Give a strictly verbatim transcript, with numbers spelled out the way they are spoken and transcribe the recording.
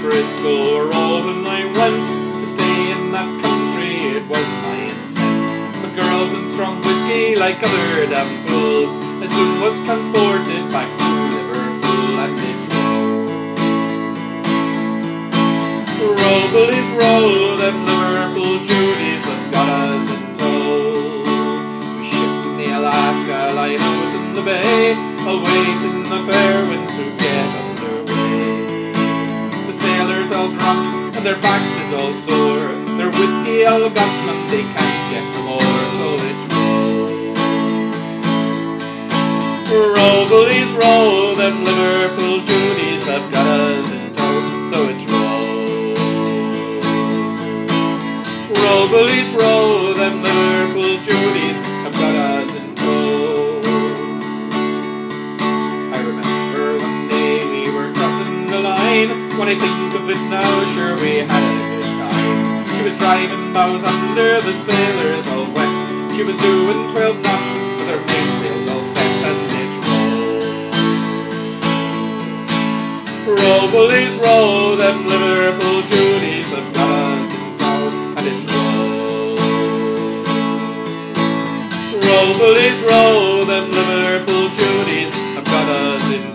Frisco Road when I went to stay in that country, it was my intent. But girls and strong whiskey like other damn fools, I soon was transported back to Liverpool and its row. Row, bullies, row, them Liverpool Judies have got us in tow. We shipped in the Alaska, lying out in the bay, awaiting the fair wind to get underway. The sailors all drunk and their backs is all sore, their whiskey all gone and they can't get no more, so it's row. Row, bullies, row, them Liverpool Judies have got us in tow, so it's row. Row, bullies, row, them Liverpool Judies have got us in tow. I remember one day we were crossing the line, when I think of it now, sure we had a good time. She was driving bows under, the sailors all wet. She was doing twelve knots with her mainsails all set, and it's row. Row, bullies, row, them Liverpool Judies have got us in tow, and it's row. Row, bullies, row, them Liverpool Judies have got us in tow.